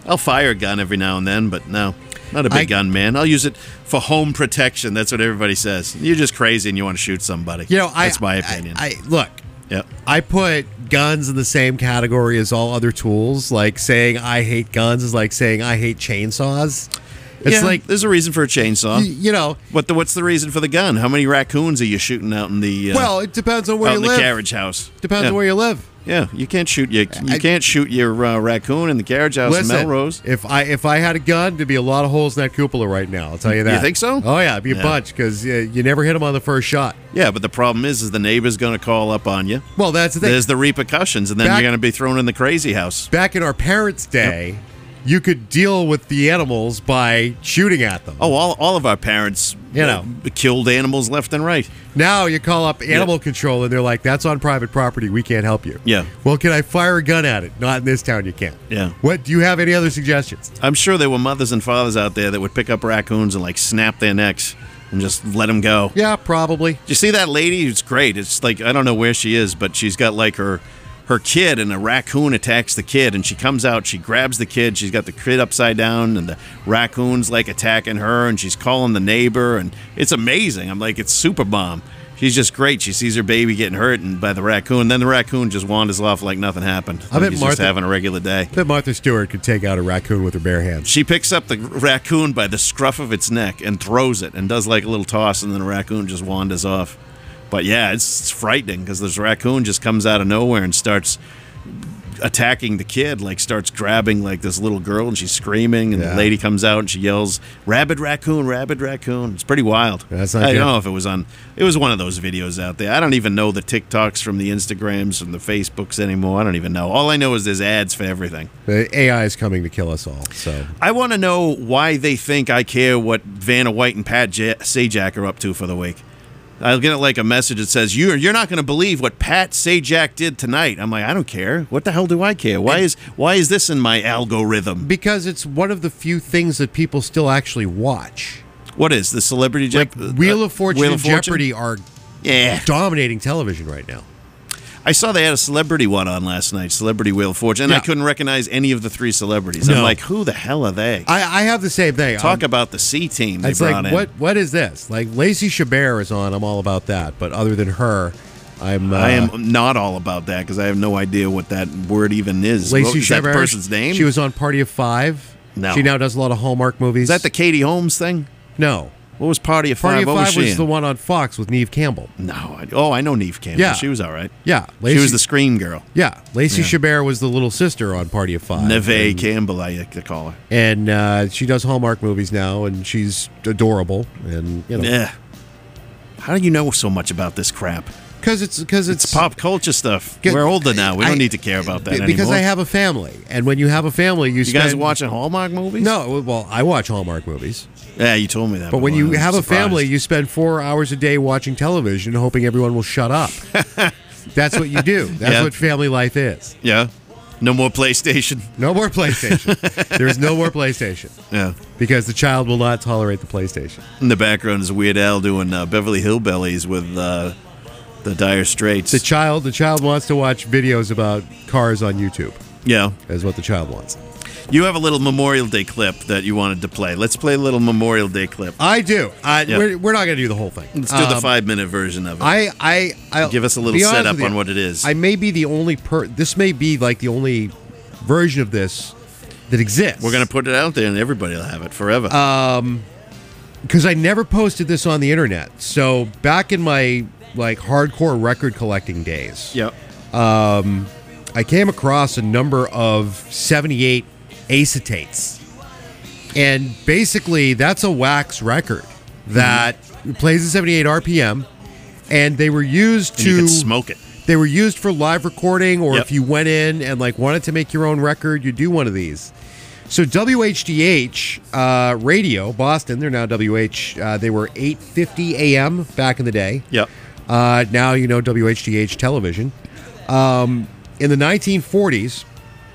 I'll fire a gun every now and then, but no, not a big gun man. I'll use it for home protection. That's what everybody says. You're just crazy and you want to shoot somebody. That's my opinion. Look. Yep. I put guns in the same category as all other tools. Like saying I hate guns is like saying I hate chainsaws. It's like there's a reason for a chainsaw. you know. What's the reason for the gun? How many raccoons are you shooting out in the? Well, it depends on where out you in live. the carriage house. Depends on where you live. Yeah, you can't shoot you can't shoot your raccoon in the carriage house in Melrose. If I had a gun, there'd be a lot of holes in that cupola right now. I'll tell you that. You think so? Oh yeah, it'd be a bunch because you never hit them on the first shot. Yeah, but the problem is the neighbor's going to call up on you. Well, that's the thing. There's the repercussions, and then you're going to be thrown in the crazy house. Back in our parents' day, you could deal with the animals by shooting at them. Oh, all of our parents, killed animals left and right. Now you call up animal control, and they're like, "That's on private property. We can't help you." Yeah. Well, can I fire a gun at it? Not in this town. You can't. Yeah. What? Do you have any other suggestions? I'm sure there were mothers and fathers out there that would pick up raccoons and snap their necks and just let them go. Yeah, probably. Do you see that lady? It's great. It's like I don't know where she is, but she's got her kid, and a raccoon attacks the kid, and she comes out, she grabs the kid, she's got the kid upside down, and the raccoon's attacking her, and she's calling the neighbor, and it's amazing. I'm like, it's Super Mom. She's just great. She sees her baby getting hurt by the raccoon, then the raccoon just wanders off like nothing happened. I bet he's Martha, just having a regular day. I bet Martha Stewart could take out a raccoon with her bare hands. She picks up the raccoon by the scruff of its neck and throws it and does a little toss, and then the raccoon just wanders off. But yeah, it's frightening because this raccoon just comes out of nowhere and starts attacking the kid, starts grabbing this little girl, and she's screaming, and the lady comes out and she yells, "Rabid raccoon, rabid raccoon." It's pretty wild. That's not I good. don't know if it was one of those videos out there. I don't even know the TikToks from the Instagrams, from the Facebooks anymore. I don't even know. All I know is there's ads for everything. The AI is coming to kill us all. So I want to know why they think I care what Vanna White and Pat Sajak are up to for the week. I'll get a message that says, you're not going to believe what Pat Sajak did tonight. I'm like, I don't care. What the hell do I care? Why is this in my algorithm? because it's one of the few things that people still actually watch. What is the Celebrity Wheel of Fortune and Jeopardy are Yeah. dominating television right now. I saw they had a celebrity one on last night, Celebrity Wheel of Fortune, and Yeah. I couldn't recognize any of the three celebrities. No. I'm like, who the hell are they? I have the same thing. Talk about the C team they It's brought in. what is this? Lacey Chabert is on. I'm all about that. But other than her, I am not all about that because I have no idea what that word even is. Lacey Is that the Chabert. person's name? She was on Party of Five. No. She now does a lot of Hallmark movies. Is that the Katie Holmes thing? No. What was Party of Party Five? of What Five was she was in? the one on Fox with Neve Campbell. No. I know Neve Campbell. Yeah. She was all right. Yeah. She was the Scream girl. Yeah. Lacey Chabert was the little sister on Party of Five. Neve Campbell, I like to call her. And she does Hallmark movies now, and she's adorable. And, Yeah. How do you know so much about this crap? Because it's Pop culture stuff. We're older now. We don't need to care about that because anymore. I have a family, and when you have a family, you guys watching Hallmark movies? No, well, I watch Hallmark movies, Yeah, you told me that. but when before. you I'm have a surprised. family, you spend 4 hours a day watching television, hoping everyone will shut up. That's what you do. That's Yeah. what family life is. Yeah. No more PlayStation. No more PlayStation. There's no more PlayStation Yeah. because the child will not tolerate the PlayStation. In the background is Weird Al doing Beverly Hillbillies with the Dire Straits. The child wants to watch videos about cars on YouTube. Yeah. Is what the child wants. You have a little Memorial Day clip that you wanted to play. Let's play a little Memorial Day clip. I do. Yeah. We're not going to do the whole thing. Let's do the 5-minute version of it. I'll Give us a little be honest setup with you, on what it is. I may be the only this may be the only version of this that exists. We're going to put it out there and everybody will have it forever. because I never posted this on the internet. So back in my hardcore record collecting days, yep. I came across a number of 78 acetates. And basically, that's a wax record that plays at 78 RPM, and they were used And you to can smoke it. They were used for live recording, or Yep. if you went in and wanted to make your own record, you do one of these. So WHDH radio, Boston, they're now WH. They were 8:50 a.m. back in the day. Yep. Now WHDH television. In the 1940s,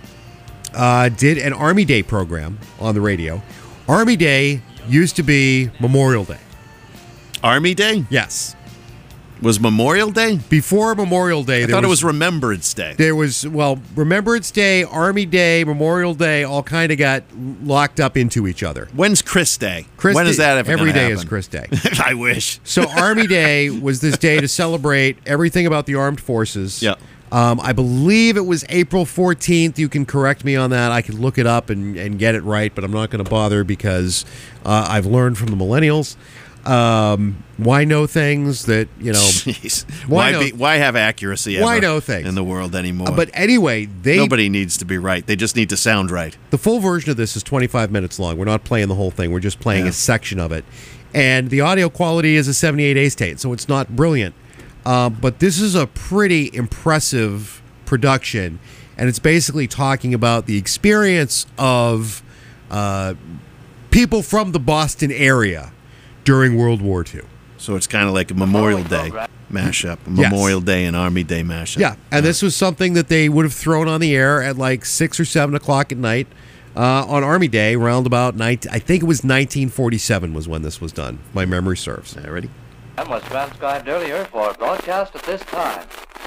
did an Army Day program on the radio. Army Day used to be Memorial Day. Army Day? Yes. Was Memorial Day? Before Memorial Day, I thought it was Remembrance Day. There was, well, Remembrance Day, Army Day, Memorial Day, all kind of got locked up into each other. When's Chris Day? Chris when Day- is that ever Every gonna day happen? is Chris Day. I wish. So Army Day was this day to celebrate everything about the armed forces. Yeah. I believe it was April 14th. You can correct me on that. I can look it up and get it right, but I'm not going to bother because I've learned from the millennials. Why know things that, you know... Jeez. Why know- Why have accuracy ever Why know things? in the world anymore? But anyway, Nobody needs to be right. They just need to sound right. the full version of this is 25 minutes long. We're not playing the whole thing. We're just playing a section of it. And the audio quality is a 78 acetate, so it's not brilliant. But this is a pretty impressive production, and it's basically talking about the experience of people from the Boston area during World War II. So it's kind of like a Memorial Day mashup, a Yes. Memorial Day and Army Day mashup. Yeah, and this was something that they would have thrown on the air at like 6 or 7 o'clock at night on Army Day, around about I think it was 1947 was when this was done. If my memory serves. Ready? And was transcribed earlier for broadcast at this time.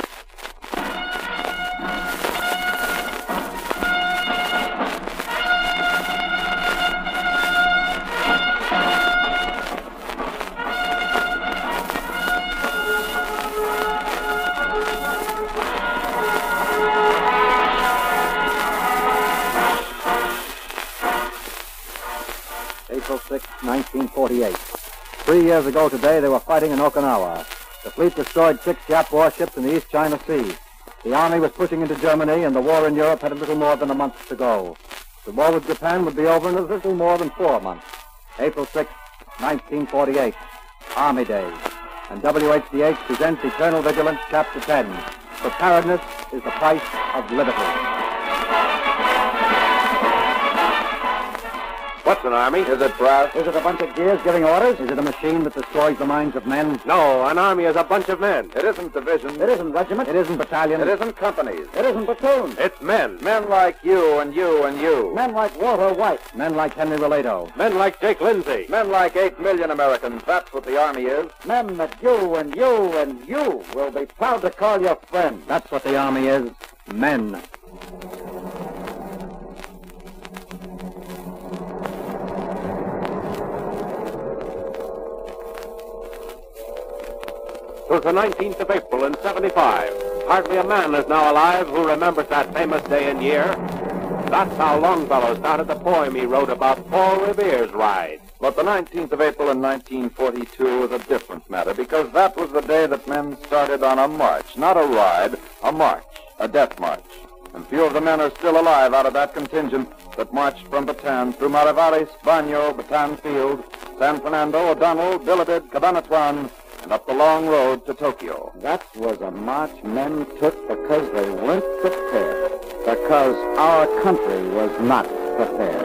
April 6, 1948. 3 years ago today, they were fighting in Okinawa. The fleet destroyed 6 Jap warships in the East China Sea. The Army was pushing into Germany, and the war in Europe had a little more than a month to go. The war with Japan would be over in a little more than 4 months. April 6, 1948. Army Day. And WHDH presents Eternal Vigilance, Chapter 10. Preparedness is the price of liberty. What's an army? Is it brass? Is it a bunch of gears giving orders? Is it a machine that destroys the minds of men? No, an army is a bunch of men. It isn't division. It isn't regiment. It isn't battalion. It isn't companies. It isn't platoon. It's men. Men like you and you and you. Men like Walter White. Men like Henry Relato. Men like Jake Lindsay. Men like 8 million Americans. That's what the army is. Men that you and you and you will be proud to call your friend. That's what the Army is. Men. It was the 19th of April in 75. Hardly a man is now alive who remembers that famous day and year. That's how Longfellow started the poem he wrote about Paul Revere's ride. But the 19th of April in 1942 was a different matter because that was the day that men started on a march, not a ride, a march, a death march. And few of the men are still alive out of that contingent that marched from Bataan through Marivalis, Baño, Bataan Field, San Fernando, O'Donnell, Bilibid, Cabanatuan, and up the long road to Tokyo. That was a march men took because they weren't prepared. Because our country was not prepared.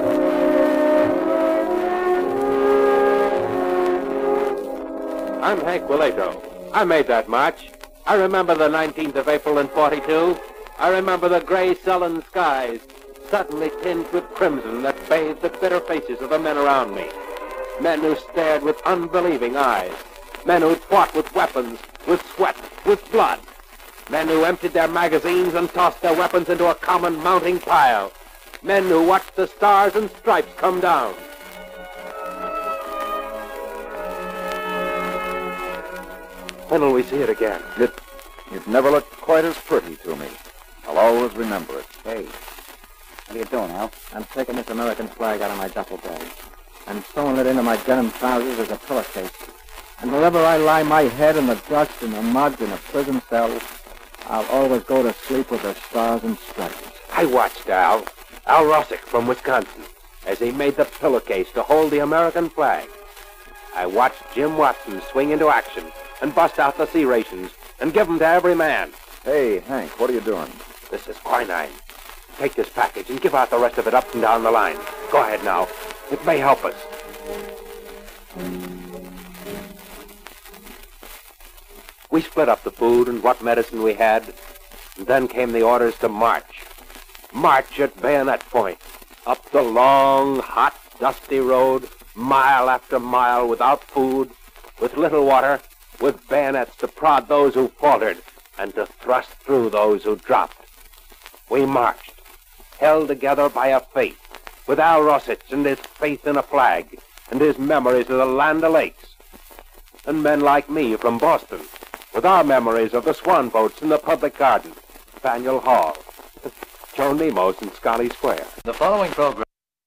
I'm Hank Willato. I made that march. I remember the 19th of April in 42. I remember the gray sullen skies, suddenly tinged with crimson that bathed the bitter faces of the men around me. Men who stared with unbelieving eyes. Men who fought with weapons, with sweat, with blood. Men who emptied their magazines and tossed their weapons into a common mounting pile. Men who watched the stars and stripes come down. When will we see it again? It never looked quite as pretty to me. I'll always remember it. Hey, what are you doing, Al? I'm taking this American flag out of my duffel bag. I'm sewing it into my denim trousers as a pillowcase. And wherever I lie my head in the dust, in the mud, in a prison cell, I'll always go to sleep with the stars and stripes. I watched Al Rossick from Wisconsin, as he made the pillowcase to hold the American flag. I watched Jim Watson swing into action and bust out the sea rations and give them to every man. Hey, Hank, what are you doing? This is quinine. Take this package and give out the rest of it up and down the line. Go ahead now. It may help us. We split up the food and what medicine we had, and then came the orders to march. March at bayonet point, up the long, hot, dusty road, mile after mile without food, with little water, with bayonets to prod those who faltered and to thrust through those who dropped. We marched, held together by a faith, with Al Rosich and his faith in a flag, and his memories of the Land O'Lakes. And men like me from Boston, with our memories of the swan boats in the public garden, Faneuil Hall, Joe Nemo's in Scotty Square. The following program.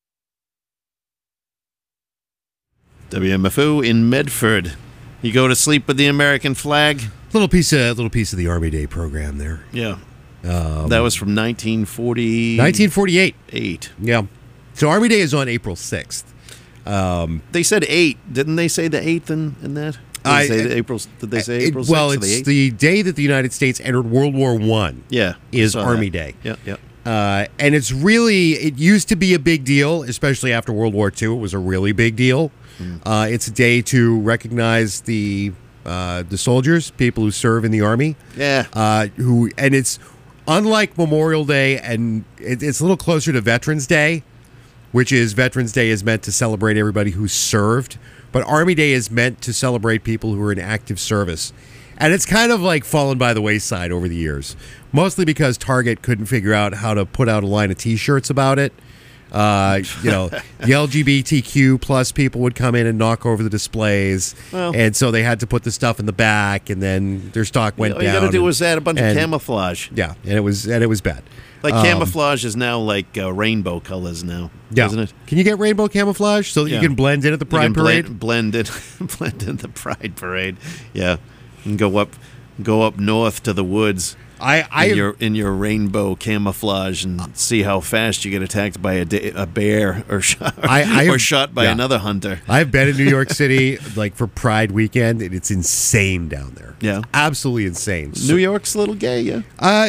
WMFU in Medford. You go to sleep with the American flag? Little piece of the Army Day program there. Yeah. That was from 1940. 1948. Yeah. So Army Day is on April 6th. They said 8. Didn't they say the 8th in that? Did they say April 6th? Well, or it's 8th? the day that the United States entered World War I. Yeah. Is saw Army that. Day. Yeah, yeah. And it used to be a big deal, especially after World War II. It was a really big deal. It's a day to recognize the soldiers, people who serve in the Army. Yeah. And it's unlike Memorial Day, and it's a little closer to Veterans Day, which is Veterans Day is meant to celebrate everybody who served, but Army Day is meant to celebrate people who are in active service. And it's kind of like fallen by the wayside over the years, mostly because Target couldn't figure out how to put out a line of T-shirts about it. The LGBTQ plus people would come in and knock over the displays, and so they had to put the stuff in the back, and then their stock went down. All you got to do was add a bunch of camouflage. Yeah, and it was bad. Like camouflage is now like rainbow colors now, isn't it? Can you get rainbow camouflage so that you can blend in at the Pride Parade? Blend in the Pride Parade. Yeah, and go up north to the woods. In your rainbow camouflage and see how fast you get attacked by a bear or shot by another hunter. I've been in New York City like for Pride weekend, and it's insane down there. Yeah, absolutely insane. New York's a little gay, yeah.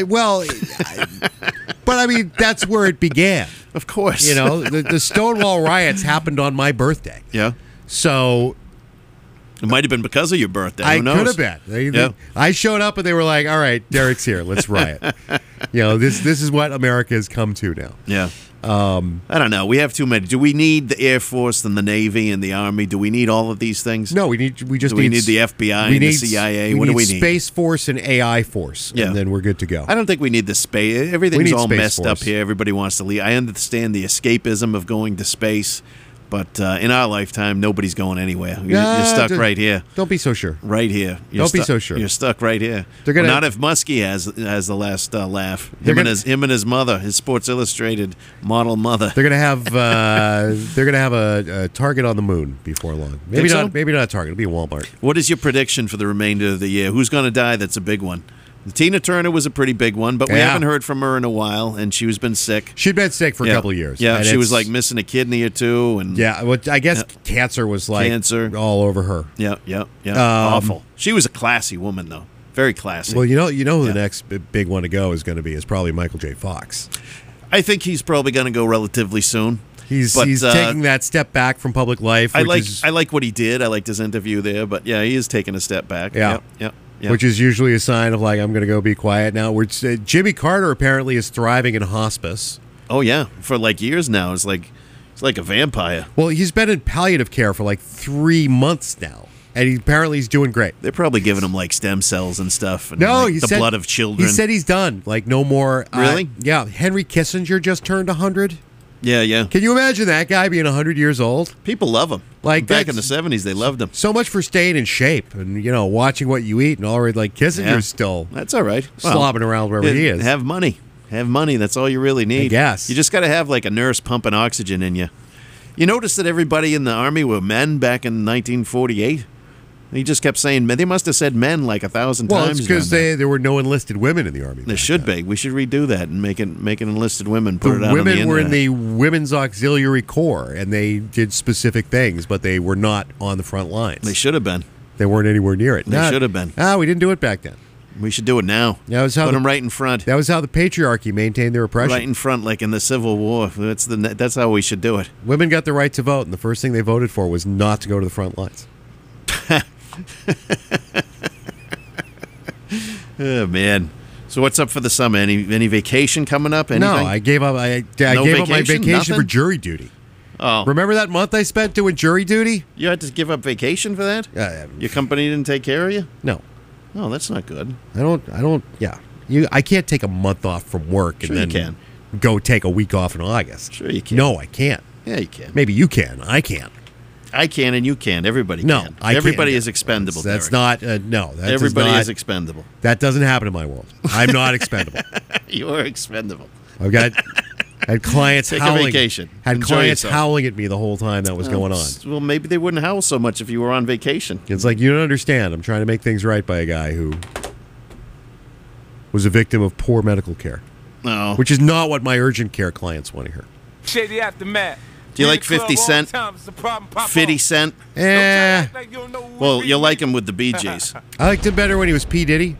But I mean that's where it began. Of course, the Stonewall riots happened on my birthday. Yeah, so. It might have been because of your birthday. Who knows? Could have been. I showed up and they were like, "All right, Derek's here. Let's riot." This is what America has come to now. Yeah. I don't know. We have too many. Do we need the Air Force and the Navy and the Army? Do we need all of these things? No, we need the FBI and the CIA? What do we need? Space Force and AI Force, and then we're good to go. I don't think we need the space. Everything's all messed up here. Everybody wants to leave. I understand the escapism of going to space. But in our lifetime, nobody's going anywhere. You're stuck right here. Don't be so sure. Right here. Don't be so sure. You're stuck right here. Not if Muskie has the last laugh. Him and his mother, his Sports Illustrated model mother. They're gonna have a Target on the moon before long. Maybe not a Target. It'll be a Walmart. What is your prediction for the remainder of the year? Who's going to die? That's a big one. Tina Turner was a pretty big one, but we haven't heard from her in a while, and she's been sick. She'd been sick for a couple of years. Yeah, she was like missing a kidney or two, and I guess cancer was like all over her. Yeah. Awful. She was a classy woman, though, very classy. Well, you know who the next big one to go is going to be is probably Michael J. Fox. I think he's probably going to go relatively soon. He's taking that step back from public life. I like what he did. I liked his interview there, but he is taking a step back. Yeah. Yep. Which is usually a sign of like, I'm going to go be quiet now. Jimmy Carter apparently is thriving in hospice. Oh, yeah. For like years now. It's like a vampire. Well, he's been in palliative care for like 3 months now. And apparently he's doing great. They're probably giving him like stem cells and stuff. And no, the blood of children. He said he's done. Like no more. Really? Yeah. Henry Kissinger just turned 100. Yeah. Can you imagine that guy being 100 years old? People love him. Like back in the 70s, they loved him. So much for staying in shape and watching what you eat and all right. Like Kissinger's still that's all right. Slobbing around wherever he is. Have money. That's all you really need. I guess. You just got to have like a nurse pumping oxygen in you. You notice that everybody in the Army were men back in 1948. He just kept saying men. They must have said men like 1,000 times. Well, it's because there were no enlisted women in the Army. There should be. We should redo that and make enlisted women put it out on the internet. The women were in the Women's Auxiliary Corps, and they did specific things, but they were not on the front lines. They should have been. They weren't anywhere near it. They should have been. We didn't do it back then. We should do it now. Put them right in front. That was how the patriarchy maintained their oppression. Right in front, like in the Civil War. That's how we should do it. Women got the right to vote, and the first thing they voted for was not to go to the front lines. Oh man! So what's up for the summer? Any vacation coming up? Anything? No, I gave up. I gave up my vacation for jury duty. Oh. Remember that month I spent doing jury duty? You had to give up vacation for that? Your company didn't take care of you? No. Oh, that's not good. I don't, yeah. I can't take a month off from work Sure and you then can. go take a week off in August. Sure you can. No, I can't. Yeah, you can. Maybe you can. I can't. I can and you can. Everybody No, can. I Everybody can't. is expendable. That's Derek. not, no. That Everybody not, is expendable. That doesn't happen in my world. I'm not expendable. You are expendable. I've got had clients Take a howling. vacation. Had Enjoy clients yourself. howling at me the whole time that was going on. Well, maybe they wouldn't howl so much if you were on vacation. It's like, you don't understand. I'm trying to make things right by a guy who was a victim of poor medical care, No. which is not what my urgent care clients want to hear. Shady aftermath. Do you like 50 Cent? 50 Cent? Eh, Well, you'll like him with the Bee Gees. I liked him better when he was P. Diddy.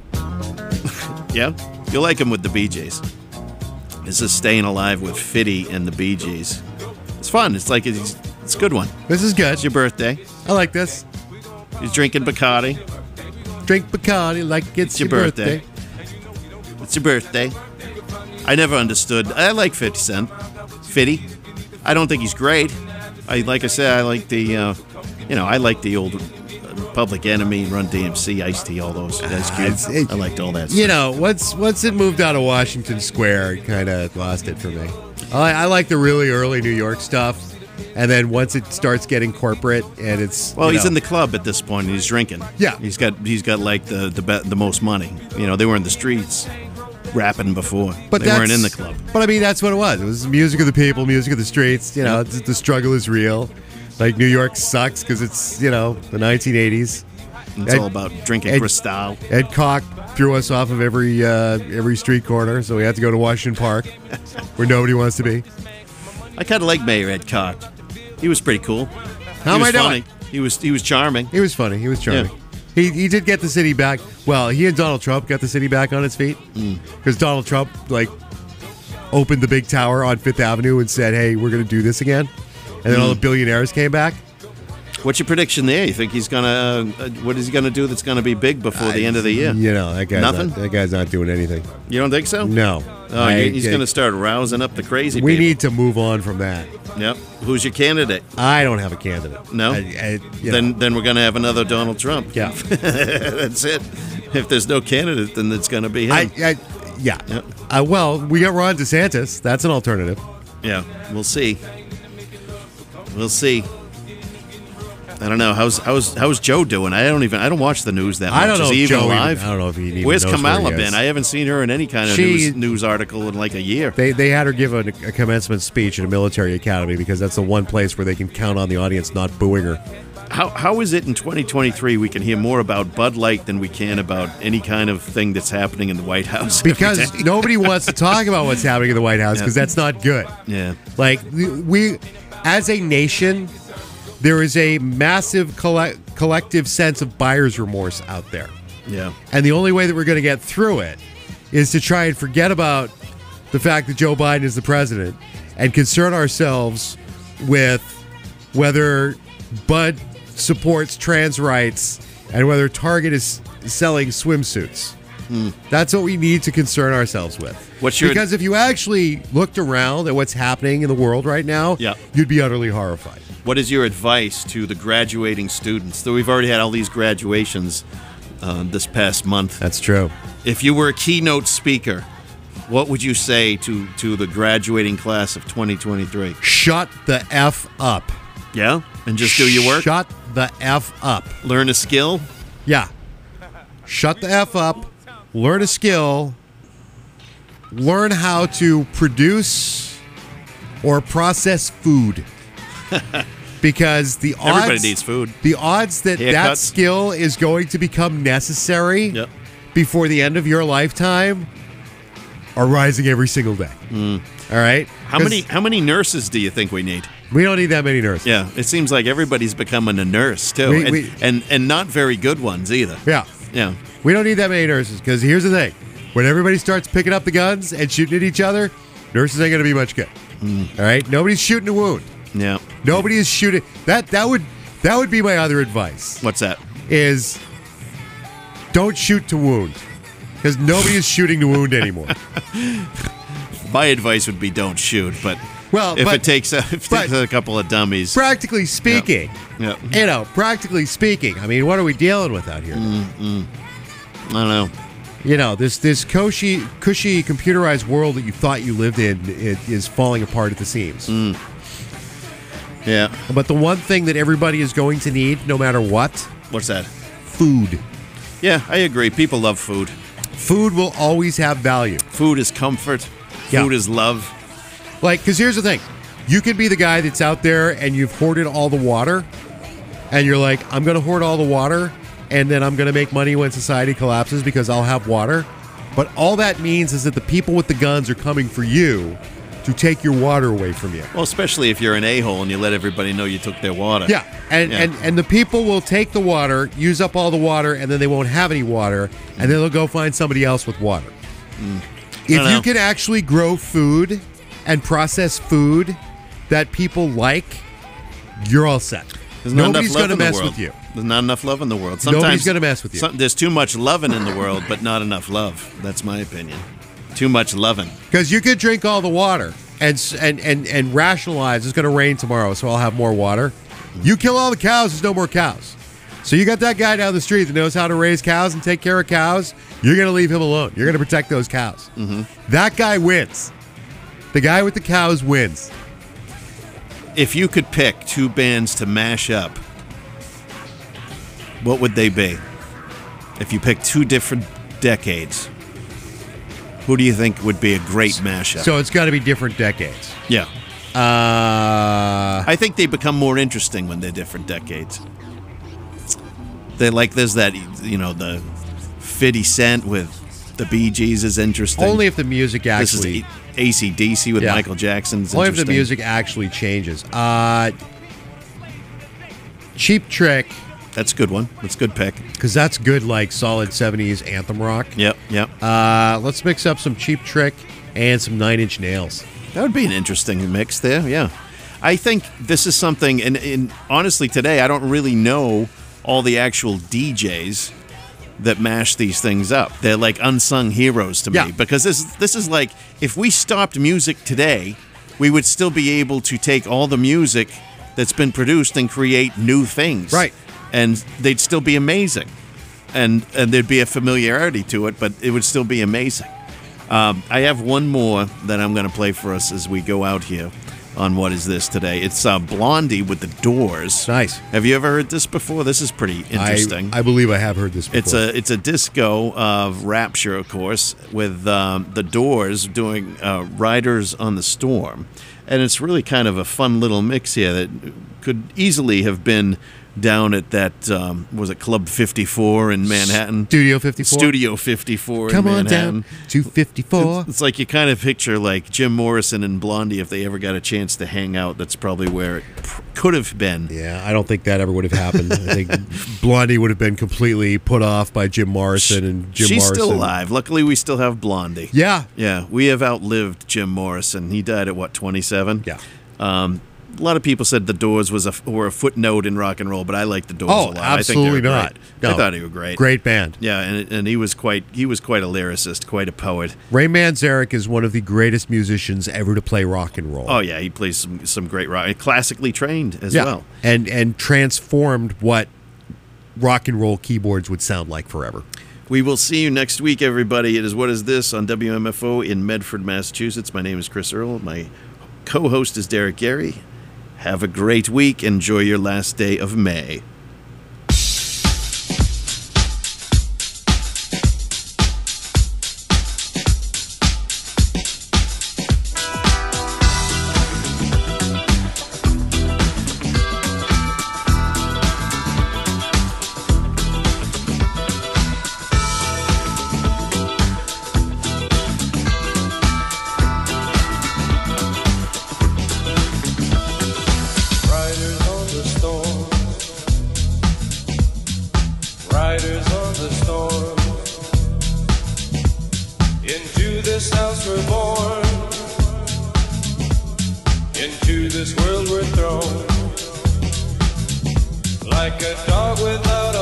Yeah? You'll like him with the Bee Gees. This is Staying Alive with Fitty and the Bee Gees. It's fun. It's like it's a good one. This is good. It's your birthday. I like this. He's drinking Bacardi. Drink Bacardi like it's your birthday. It's your birthday. I never understood. I like 50 Cent. Fitty. I don't think he's great. Like I said, I like the, I like the old Public Enemy, Run DMC, Ice-T, all those. Ice Cube. I liked all that stuff. You know, once it moved out of Washington Square, it kind of lost it for me. I like the really early New York stuff, and then once it starts getting corporate and it's He's in the club at this point and he's drinking. Yeah. He's got like the most money. They were in the streets rapping before. But they weren't in the club. But I mean, that's what it was. It was music of the people, music of the streets. The struggle is real. Like New York sucks because it's the 1980s. It's all about drinking Cristal. Ed Koch threw us off of every street corner, so we had to go to Washington Park, where nobody wants to be. I kind of like Mayor Ed Koch. He was pretty cool. How am I doing? He was charming. He was funny. He was charming. Yeah. He did get the city back. Well, he and Donald Trump got the city back on its feet because Donald Trump opened the big tower on Fifth Avenue and said, "Hey, we're going to do this again," and then all the billionaires came back. What's your prediction there? You think he's gonna? What is he gonna do that's gonna be big before the end of the year? That guy's Nothing? That guy's not doing anything. You don't think so? No. Oh, he's gonna start rousing up the crazy We people. need to move on from that. Yep. Who's your candidate? I don't have a candidate. No. Then we're gonna have another Donald Trump. Yeah. That's it. If there's no candidate, then it's gonna be him. Yeah. Yep. Well, we got Ron DeSantis. That's an alternative. Yeah. We'll see. We'll see. I don't know. How's Joe doing? I don't watch the news that much. I don't know Is he if even Joe alive? I don't know if he even Where's knows Kamala where he is. been? I haven't seen her in any kind of news article in like a year. They had her give a commencement speech at a military academy because that's the one place where they can count on the audience not booing her. How is it in 2023 we can hear more about Bud Light than we can about any kind of thing that's happening in the White House? Because nobody wants to talk about what's happening in the White House because that's not good. Yeah. Like, we, as a nation, there is a massive collective sense of buyer's remorse out there. Yeah. And the only way that we're going to get through it is to try and forget about the fact that Joe Biden is the president and concern ourselves with whether Bud supports trans rights and whether Target is selling swimsuits. That's what we need to concern ourselves with. Because if you actually looked around at what's happening in the world right now, you'd be utterly horrified. What is your advice to the graduating students? So we've already had all these graduations this past month. That's true. If you were a keynote speaker, what would you say to the graduating class of 2023? Shut the F up. Yeah? And just do your work? Shut the F up. Learn a skill? Yeah. Shut the F up. Learn a skill. Learn how to produce or process food. Because the odds... Everybody needs food. The odds that that skill is going to become necessary before the end of your lifetime are rising every single day. All right? How many nurses do you think we need? We don't need that many nurses. Yeah, it seems like everybody's becoming a nurse too, and not very good ones either. Yeah. Yeah. We don't need that many nurses because here's the thing. When everybody starts picking up the guns and shooting at each other, nurses ain't going to be much good. All right? Nobody's shooting a wound. Yeah. Nobody is shooting. That would be my other advice. What's that? Is don't shoot to wound. Because nobody is shooting to wound anymore. My advice would be don't shoot, but Well, if but it takes a couple of dummies. practically speaking, Yeah. practically speaking, I mean, what are we dealing with out here? I don't know. This cushy computerized world that you thought you lived in is falling apart at the seams. Yeah. But the one thing that everybody is going to need, no matter what, What's that? food. Yeah, I agree. People love food. Food will always have value. Food is comfort. Yeah. Food is love. Like, because here's the thing. You could be the guy that's out there and you've hoarded all the water, and you're like, I'm going to hoard all the water, and then I'm going to make money when society collapses because I'll have water. But all that means is that the people with the guns are coming for you to take your water away from you. Well, especially if you're an a-hole and you let everybody know you took their water. Yeah, and the people will take the water, use up all the water, and then they won't have any water, and then they'll go find somebody else with water. If know. you can actually grow food and process food that people like, you're all set. There's not Nobody's enough love going to in the mess world. with you. There's not enough love in the world. Nobody's gonna mess with you. There's too much loving in the world, but not enough love. That's my opinion. Too much loving. Because you could drink all the water and rationalize it's going to rain tomorrow, so I'll have more water. You kill all the cows, there's no more cows. So you got that guy down the street that knows how to raise cows and take care of cows. You're going to leave him alone. You're going to protect those cows. That guy wins. The guy with the cows wins. If you could pick two bands to mash up, what would they be? If you pick two different decades, who do you think would be a great mashup? So it's got to be different decades. Yeah. I think they become more interesting when they're different decades. There's that, the 50 Cent with the Bee Gees is interesting. Only if the music This is actually... AC/DC with Yeah. Michael Jackson's Only if interesting. the music actually changes. Cheap Trick, That's a good one. That's a good pick. because that's good, like solid 70s anthem rock. Yep. Let's mix up some Cheap Trick and some Nine Inch Nails. That would be an interesting mix there, yeah. I think this is something, and honestly today I don't really know all the actual DJs that mash these things up. They're like unsung heroes to me. Yeah. Because this is like, if we stopped music today, we would still be able to take all the music that's been produced and create new things. Right. And they'd still be amazing. And there'd be a familiarity to it, but it would still be amazing. I have one more that I'm going to play for us as we go out here on What Is This Today. It's Blondie with the Doors. Nice. Have you ever heard this before? This is pretty interesting. I believe I have heard this before. It's a disco of Rapture, of course, with the Doors doing Riders on the Storm. And it's really kind of a fun little mix here that could easily have been down at that, was it Club 54 in Manhattan? Studio 54. Studio 54 Come in on Manhattan. down to 54. It's like you kind of picture like Jim Morrison and Blondie if they ever got a chance to hang out. That's probably where it could have been. Yeah, I don't think that ever would have happened. I think Blondie would have been completely put off by Jim Morrison, and Jim She's Morrison. still alive. Luckily, we still have Blondie. Yeah. Yeah, we have outlived Jim Morrison. He died at, 27? Yeah. A lot of people said the Doors were a footnote in rock and roll, but I like the Doors a lot. absolutely I think they were not. great. No. I thought they were great. Great band. Yeah, and he was quite a lyricist, quite a poet. Ray Manzarek is one of the greatest musicians ever to play rock and roll. Oh yeah, he plays some great rock. Classically trained as well. And transformed what rock and roll keyboards would sound like forever. We will see you next week, everybody. It is What Is This on WMFO in Medford, Massachusetts. My name is Chris Earl. My co-host is Derek Gary. Have a great week. Enjoy your last day of May. Riders on the storm. Riders on the storm. Into this house we're born. Into this world we're thrown. Like a dog without a